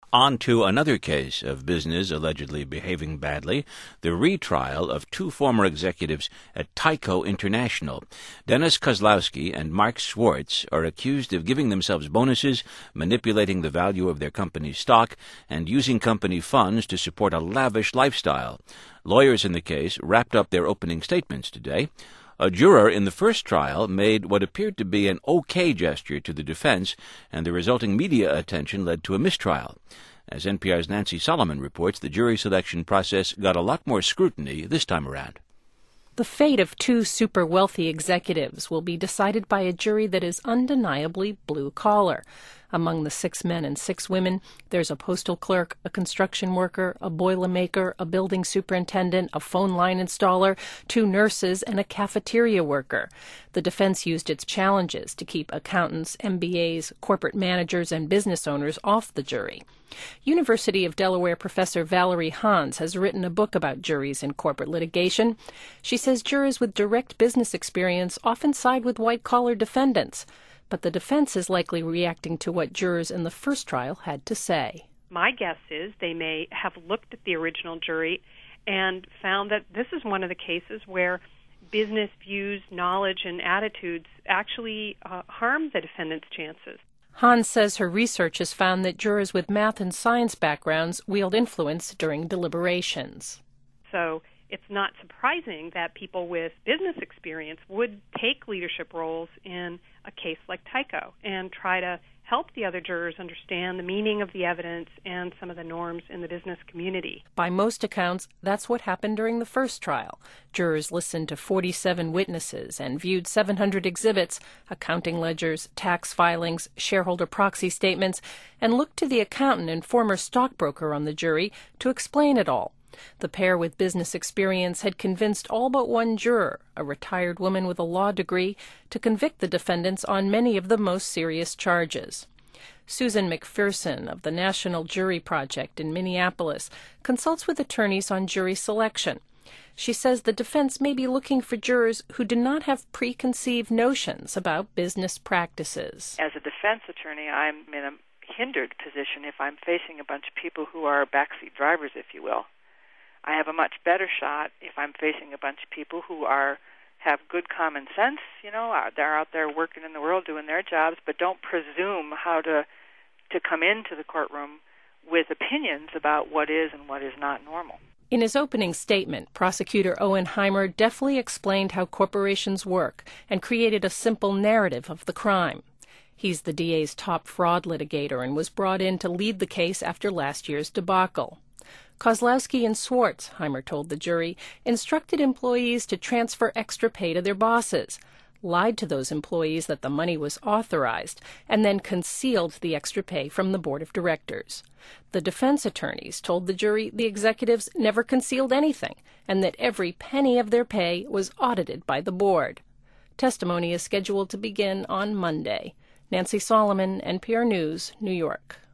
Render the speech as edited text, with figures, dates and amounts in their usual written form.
On to another case of business allegedly behaving badly, the retrial of two former executives at Tyco International. Dennis Kozlowski and Mark Schwartz are accused of giving themselves bonuses, manipulating the value of their company's stock, and using company funds to support a lavish lifestyle. Lawyers in the case wrapped up their opening statements today. A juror in the first trial made what appeared to be an okay gesture to the defense, and the resulting media attention led to a mistrial. As NPR's Nancy Solomon reports, the jury selection process got a lot more scrutiny this time around. The fate of two super-wealthy executives will be decided by a jury that is undeniably blue-collar. Among the 6 men and 6 women, there's a postal clerk, a construction worker, a boilermaker, a building superintendent, a phone line installer, 2 nurses, and a cafeteria worker. The defense used its challenges to keep accountants, MBAs, corporate managers, and business owners off the jury. University of Delaware professor Valerie Hans has written a book about juries in corporate litigation. She says jurors with direct business experience often side with white-collar defendants. But the defense is likely reacting to what jurors in the first trial had to say. My guess is they may have looked at the original jury and found that this is one of the cases where business views, knowledge, and attitudes actually harm the defendant's chances. Hans says her research has found that jurors with math and science backgrounds wield influence during deliberations. So it's not surprising that people with business experience would take leadership roles in a case like Tyco and try to help the other jurors understand the meaning of the evidence and some of the norms in the business community. By most accounts, that's what happened during the first trial. Jurors listened to 47 witnesses and viewed 700 exhibits, accounting ledgers, tax filings, shareholder proxy statements, and looked to the accountant and former stockbroker on the jury to explain it all. The pair with business experience had convinced all but one juror, a retired woman with a law degree, to convict the defendants on many of the most serious charges. Susan McPherson of the National Jury Project in Minneapolis consults with attorneys on jury selection. She says the defense may be looking for jurors who do not have preconceived notions about business practices. As a defense attorney, I'm in a hindered position if I'm facing a bunch of people who are backseat drivers, if you will. I have a much better shot if I'm facing a bunch of people who have good common sense, they're out there working in the world doing their jobs, but don't presume how to come into the courtroom with opinions about what is and what is not normal. In his opening statement, Prosecutor Owen Heimer deftly explained how corporations work and created a simple narrative of the crime. He's the DA's top fraud litigator and was brought in to lead the case after last year's debacle. Kozlowski and Schwartz, Heimer told the jury, instructed employees to transfer extra pay to their bosses, lied to those employees that the money was authorized, and then concealed the extra pay from the board of directors. The defense attorneys told the jury the executives never concealed anything and that every penny of their pay was audited by the board. Testimony is scheduled to begin on Monday. Nancy Solomon, NPR News, New York.